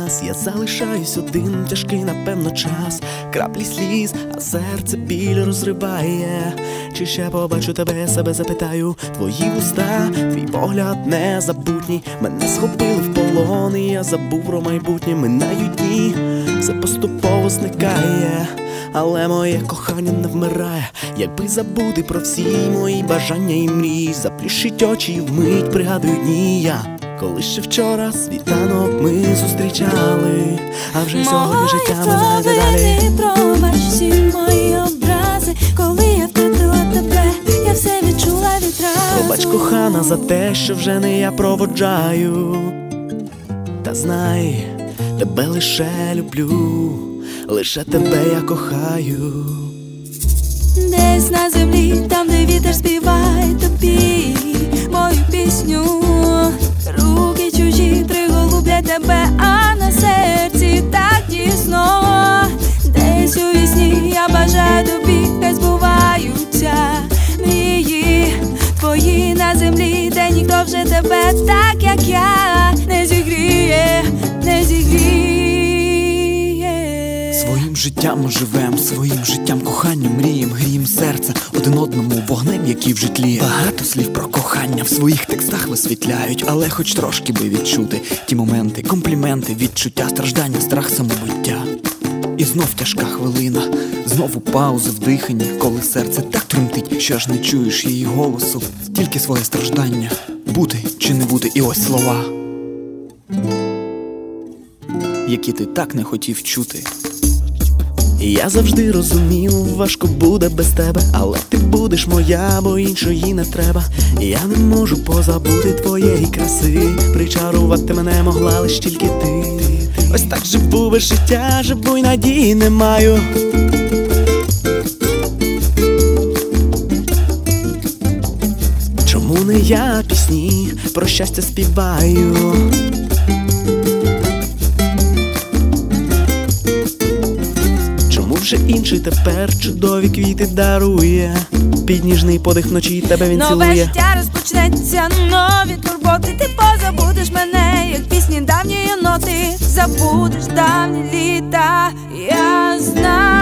нас. Я залишаюсь один, тяжкий, напевно, час. Краплі сліз, а серце біль розриває. Чи ще побачу тебе, я себе запитаю. Твої уста, твій погляд незабутній. Мене схопили в полон, і я забув про майбутнє. Минають дні, все поступово зникає, але моє кохання не вмирає. Якби забути про всі мої бажання і мрії, заплющить очі і вмить пригадую дні я. Коли ще вчора світанок ми зустрічали, а вже сьогодні життя мене йде далі. Пробач всі мої образи, коли я втратила тебе, я все відчула відразу. Пробач, кохана, за те, що вже не я проводжаю. Та знай, тебе лише люблю, лише тебе я кохаю. Десь на землі, там де вітер співає тобі мою пісню. Руки чужі приголублять тебе, а на серці так тісно. Десь у вісні я бажаю тобі, хай збуваються мрії твої на землі, де ніхто вже тебе так, як я, не зігріє, не зігріє. Своїм життям ми живем, своїм життям коханням мрієм, грієм серце один одному вогнем, який вже тліє. Багато слів про кохання в своїх текстах висвітляють, але хоч трошки би відчути ті моменти, компліменти, відчуття, страждання, страх, самобуття. І знов тяжка хвилина, знову паузи в диханні, коли серце так тремтить, що аж не чуєш її голосу, тільки своє страждання. Бути чи не бути, і ось слова, які ти так не хотів чути. Я завжди розумів, важко буде без тебе, але ти будеш моя, бо іншої не треба. Я не можу позабути твоєї краси, причарувати мене могла лиш тільки ти. Ось так живу без життя, живу й надії не маю. Чому не я пісні про щастя співаю? Вже інший тепер чудові квіти дарує, під ніжний подих вночі тебе він цілує. Нове життя розпочнеться, нові турботи. Ти позабудеш мене, як пісні давньої ноти. Забудеш давні літа, я знаю.